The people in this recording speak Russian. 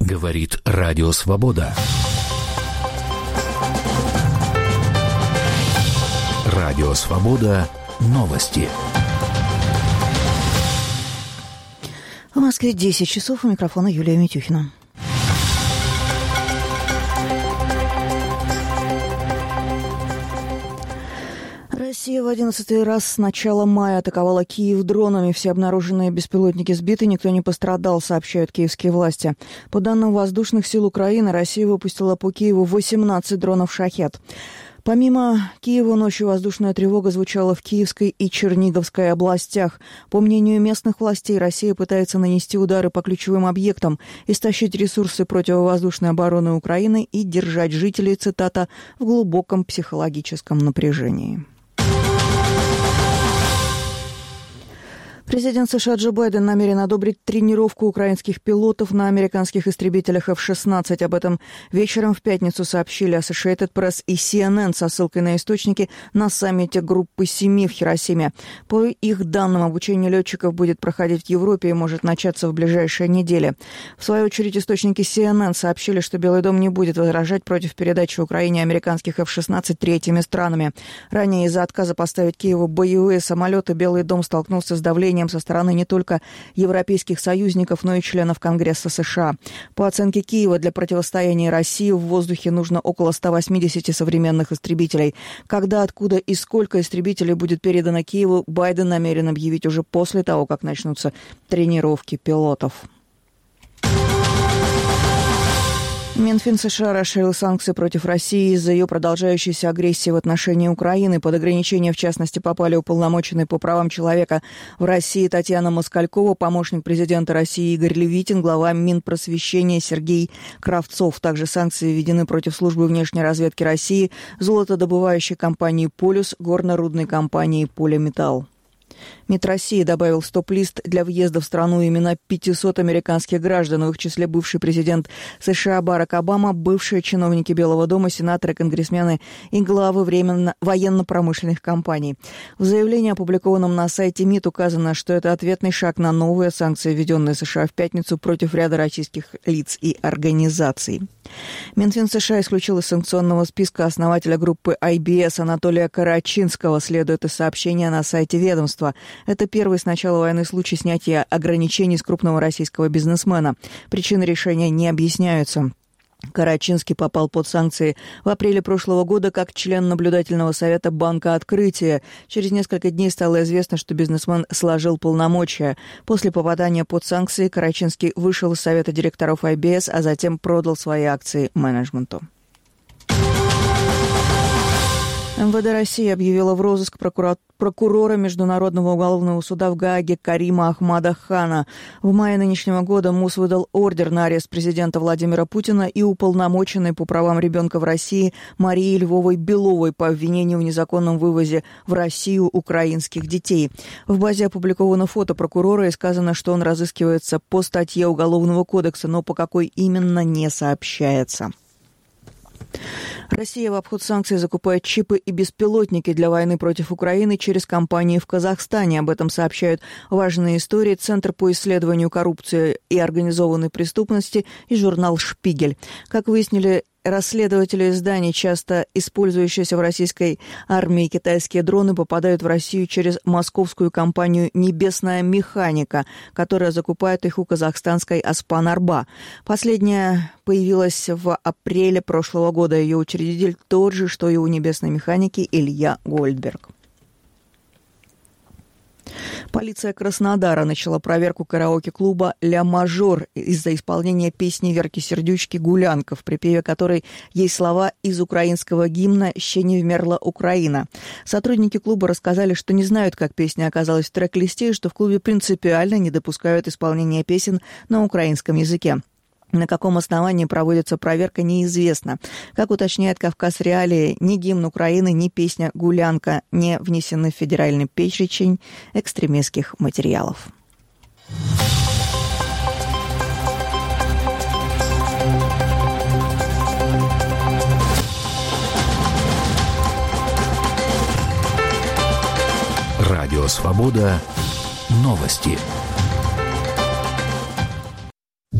Говорит Радио Свобода. Радио Свобода. Новости. В Москве 10 часов. У микрофона Юлия Митюхина. Россия в 11-й раз с начала мая атаковала Киев дронами. Все обнаруженные беспилотники сбиты, никто не пострадал, сообщают киевские власти. По данным воздушных сил Украины, Россия выпустила по Киеву 18 дронов «Шахед». Помимо Киева, ночью воздушная тревога звучала в Киевской и Черниговской областях. По мнению местных властей, Россия пытается нанести удары по ключевым объектам, истощить ресурсы противовоздушной обороны Украины и держать жителей, цитата, в глубоком психологическом напряжении. Президент США Джо Байден намерен одобрить тренировку украинских пилотов на американских истребителях F-16. Об этом вечером в пятницу сообщили Associated Press и CNN со ссылкой на источники на саммите Группы 7 в Хиросиме. По их данным, обучение летчиков будет проходить в Европе и может начаться в ближайшие недели. В свою очередь, источники CNN сообщили, что Белый дом не будет возражать против передачи Украине американских F-16 третьими странами. Ранее из-за отказа поставить Киеву боевые самолеты Белый дом столкнулся с давлением со стороны не только европейских союзников, но и членов Конгресса США. По оценке Киева, для противостояния России в воздухе нужно около 180 современных истребителей. Когда, откуда и сколько истребителей будет передано Киеву, Байден намерен объявить уже после того, как начнутся тренировки пилотов. Минфин США расширил санкции против России из-за ее продолжающейся агрессии в отношении Украины. Под ограничения, в частности, попали уполномоченный по правам человека в России Татьяна Москалькова, помощник президента России Игорь Левитин, глава Минпросвещения Сергей Кравцов. Также санкции введены против службы внешней разведки России, золотодобывающей компании «Полюс», горно-рудной компании «Полиметалл». МИД России добавил в стоп-лист для въезда в страну имена 500 американских граждан, в их числе бывший президент США Барак Обама, бывшие чиновники Белого дома, сенаторы, конгрессмены и главы военно-промышленных компаний. В заявлении, опубликованном на сайте МИД, указано, что это ответный шаг на новые санкции, введенные США в пятницу против ряда российских лиц и организаций. Минфин США исключил из санкционного списка основателя группы IBS Анатолия Карачинского, следует из сообщения на сайте ведомства. Это первый с начала войны случай снятия ограничений с крупного российского бизнесмена. Причины решения не объясняются. Карачинский попал под санкции в апреле прошлого года как член наблюдательного совета Банка Открытия. Через несколько дней стало известно, что бизнесмен сложил полномочия. После попадания под санкции Карачинский вышел из совета директоров IBS, а затем продал свои акции менеджменту. МВД России объявила в розыск прокурора Международного уголовного суда в Гааге Карима Ахмада Хана. В мае нынешнего года МУС выдал ордер на арест президента Владимира Путина и уполномоченной по правам ребенка в России Марии Львовой-Беловой по обвинению в незаконном вывозе в Россию украинских детей. В базе опубликовано фото прокурора и сказано, что он разыскивается по статье Уголовного кодекса, но по какой именно не сообщается. Россия в обход санкций закупает чипы и беспилотники для войны против Украины через компании в Казахстане. Об этом сообщают «Важные истории», Центр по исследованию коррупции и организованной преступности и журнал «Шпигель». Как выяснили расследователи изданий, часто использующиеся в российской армии китайские дроны попадают в Россию через московскую компанию «Небесная механика», которая закупает их у казахстанской «Аспан-Арба». Последняя появилась в апреле прошлого года. Ее учредитель тот же, что и у «Небесной механики» Илья Гольдберг. Полиция Краснодара начала проверку караоке-клуба «Ля Мажор» из-за исполнения песни Верки Сердючки «Гулянка», в припеве которой есть слова из украинского гимна «Ще не вмерла Украина». Сотрудники клуба рассказали, что не знают, как песня оказалась в трек-листе, и что в клубе принципиально не допускают исполнения песен на украинском языке. На каком основании проводится проверка, неизвестно. Как уточняет «Кавказ Реалии», ни гимн Украины, ни песня «Гулянка» не внесены в федеральный перечень экстремистских материалов. Радио «Свобода». Новости.